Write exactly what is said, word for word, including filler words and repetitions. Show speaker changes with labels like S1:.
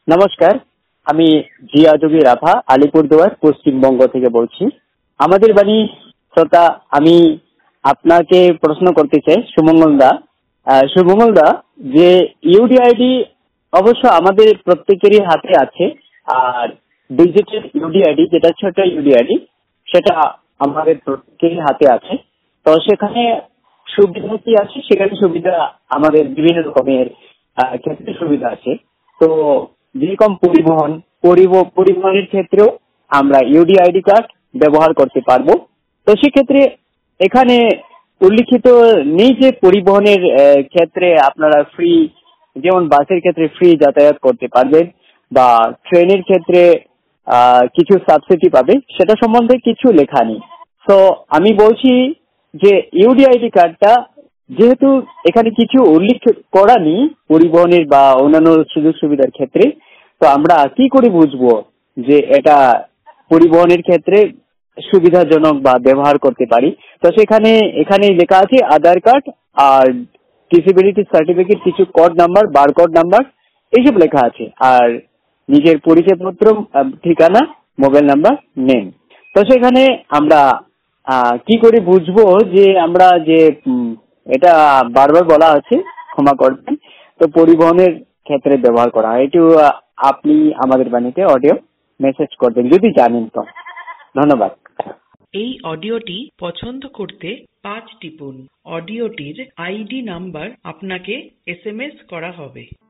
S1: নমস্কার, আমি জিয়া জবি রাভা আলিপুরদুয়ার পশ্চিমবঙ্গ থেকে বলছি। আমাদের বাণী শ্রোতা, আমি আপনাকে প্রশ্ন করতে চাই, সুমঙ্গল দা। আহ, সুমঙ্গল দা, যে ইউডিআইডি অবশ্য আমাদের প্রত্যেকেরই হাতে আছে, আর ডিজিটাল ইউডিআইডি যেটা ছোট ইউডিআইডি সেটা আমাদের প্রত্যেকেরই হাতে আছে। তো সেখানে সুবিধা কি আছে? সেখানে সুবিধা আমাদের বিভিন্ন রকমের আহ, ক্ষেত্রে সুবিধা আছে। তো যেরকম পরিবহন পরিব- পরিবহনের ক্ষেত্রেও আমরা ইউডিআইডি কার্ড ব্যবহার করতে পারবো। তো সেক্ষেত্রে এখানে উল্লিখিত নেই যে পরিবহনের আহ, ক্ষেত্রে আপনারা ফ্রি, যেমন বাসের ক্ষেত্রে ফ্রি যাতায়াত করতে পারবেন, বা ট্রেনের ক্ষেত্রে আহ, কিছু সাবসিডি পাবে, সেটা সম্বন্ধে কিছু লেখা নেই। তো আমি বলছি যে ইউডিআইডি কার্ডটা যেহেতু এখানে কিছু উল্লেখ করা নেই পরিবহনের বা অন্যান্য সুযোগ সুবিধার ক্ষেত্রে, তো আমরা কি করে বুঝবো যে এটা পরিবহনের ক্ষেত্রে সুবিধাজনক বা ব্যবহার করতে পারি? তো সেখানে এখানে লেখা আছে আধার কার্ড আর ডিসেবিলিটি সার্টিফিকেট, কিছু কোড নাম্বার, বারকোড নাম্বার, এইসব লেখা আছে। আর নিজের পরিচয়পত্র, আহ, ঠিকানা, মোবাইল নাম্বার, নেম। তো সেখানে আমরা আহ, কি করে বুঝবো যে আমরা যে উম, এটা বারবার বলা আছে, ক্ষমা করবেন, তো পরিবহনের ক্ষেত্রে ব্যবহার করা হয়। একটু আহ, আপনি আমাদের বাণীতে অডিও মেসেজ করবেন যদি জানেন তো। ধন্যবাদ।
S2: এই অডিওটি পছন্দ করতে পাঁচ টিপুন। অডিওটির আইডি নাম্বার আপনাকে এসএমএস করা হবে।